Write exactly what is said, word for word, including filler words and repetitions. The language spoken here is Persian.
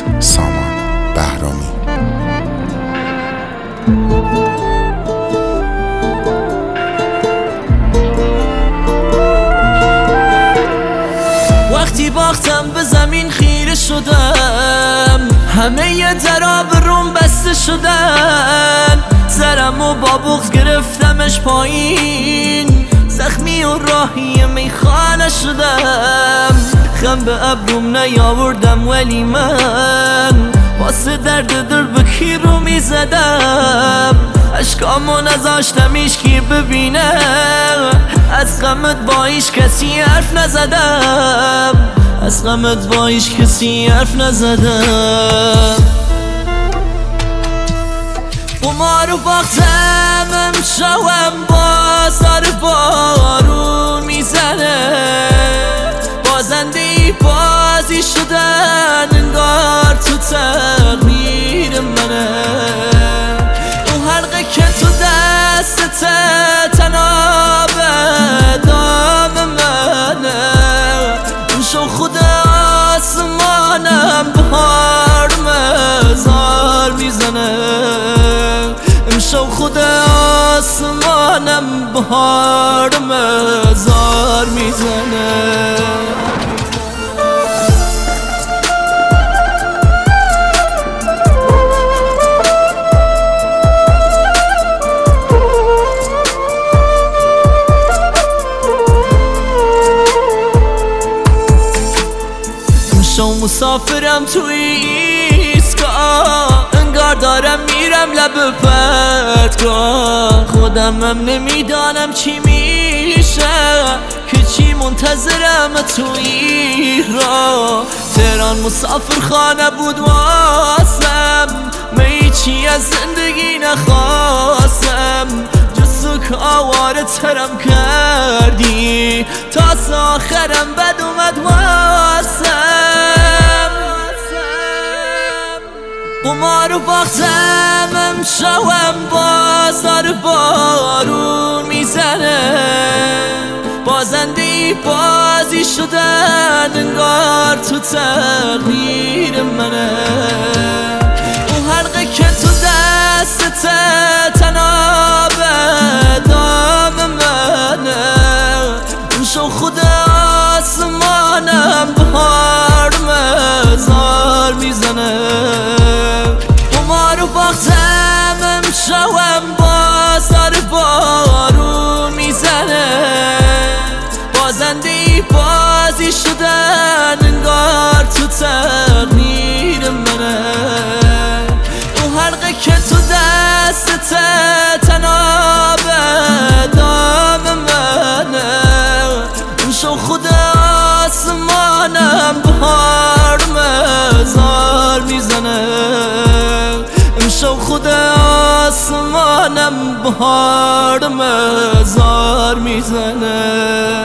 سامان بهرامی. وقتی باختم به زمین خیره شدم، همه ی دراب روم بسته شدن، سرم و با بغض گرفتمش پایین، زخمی و راهی میخانه شدم. خم به ابروم نیاوردم ولی من واسه درد دل به کی رو میزدم، اشکامو نذاشتم ایشکی ببینه، از غمت با ایش کسی حرف نزدم، از غمت با ایش کسی حرف نزدم. قمار و باختم امشبم بازار بارون میزنه، بازنده ای بازی شدن انگار تو تقدیر منه. اون حلقه که تو دستت تناب دام منه، اون شو خود آسمانم بهار مزار میزنه، امشب خود آسمانم بهار مزار میزنه. امشب مسافرم توی ایستگاه، انگار دارم میرم لب پرتگاه، خودمم نمیدانم چی میشه که چی منتظرم توی راه. تهران مسافر خانه بود واسم، می چی از زندگی نخواستم، جز تو که آواره ترم کردی، تا آخرم بد اومد واسم. قمار و باختم امشبم بازار بارون میزنه، بازنده ای بازی شدن انگار تو تقدیر منه. اون حلقه که تو دستت تناب دام منه، اون شو خود آسمانم بهار مزار میزنه. قمار و باختم امشبم بازار بارون میزنه، بازنده ای بازی شدن انگار تو تقدیر منه. اون حلقه که تو دستت تناب دام منه، اون شو خود آسمانم بهار مزار میزنه، امشب خود آسمانم بهار مزار میزنه.